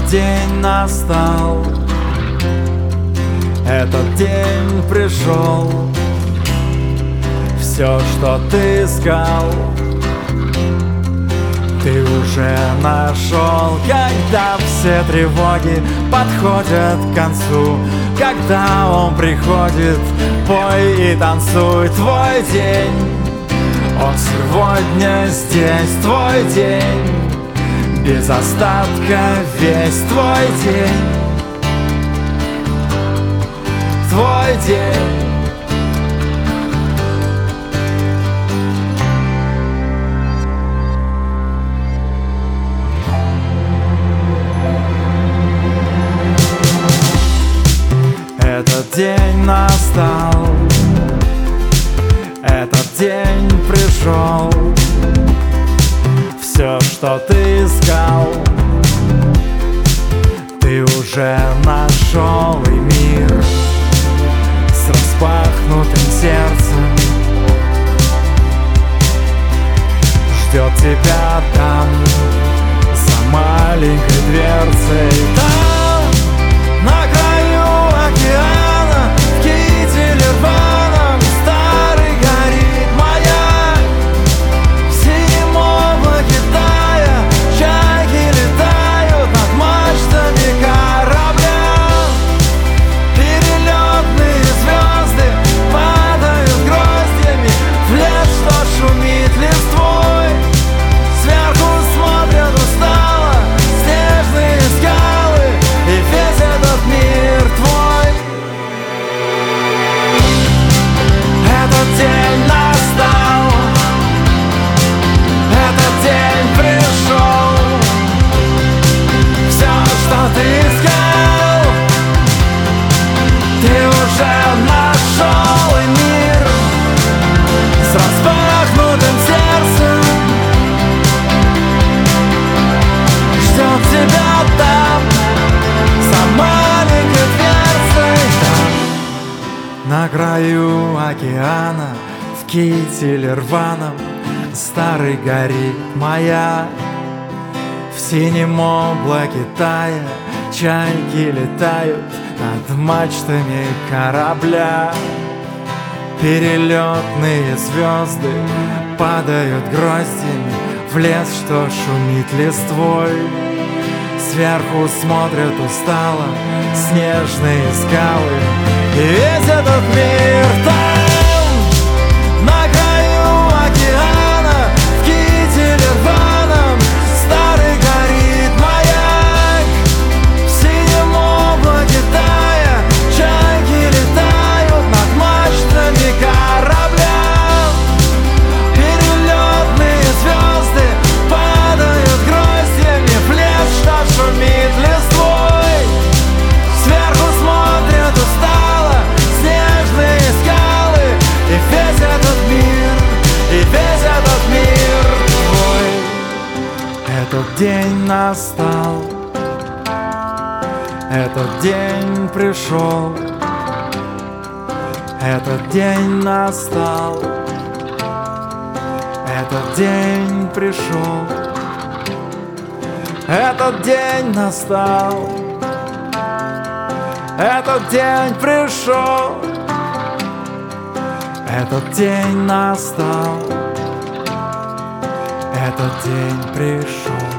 день настал, этот день пришел. Все, что ты искал, ты уже нашел. Когда все тревоги подходят к концу, когда он приходит, пой и танцуй. Твой день, он сегодня здесь, твой день, без остатка весь твой день, твой день. Этот день настал, этот день пришел. Все, что ты искал, ты уже нашел. И мир с распахнутым сердцем ждет тебя там, за маленькой дверцей. Там, на краю океана, в кителе рваном, старый горит маяк. В синем облаке тая, чайки летают над мачтами корабля. Перелетные звезды падают гроздьями в лес, что шумит листвой. Сверху смотрят устало снежные скалы и весь этот мир твой. Этот день настал, этот день пришел. Все, что ты искал, ты уже нашел. И мир с распахнутым сердцем ждет тебя там, за маленькой дверцей. Там, на краю океана, в кителе рваном, старый горит маяк. В синем облаке тая, чайки летают над мачтами корабля. Перелетные звезды падают гроздями в лес, что шумит листвой. Сверху смотрят устало снежные скалы и весь этот мир. Там, на краю океана, в кителе рваном, старый горит маяк. В синем облаке тая, чайки летают над мачтами корабля. Перелетные звезды падают гроздьями в лес, что шумит листвой. Сверху смотрят устало снежные скалы и весь этот мир, и весь этот мир твой. Этот день настал, этот день пришел. Этот день настал, этот день пришел. Этот день настал, этот день пришел. Этот день настал, этот день пришел.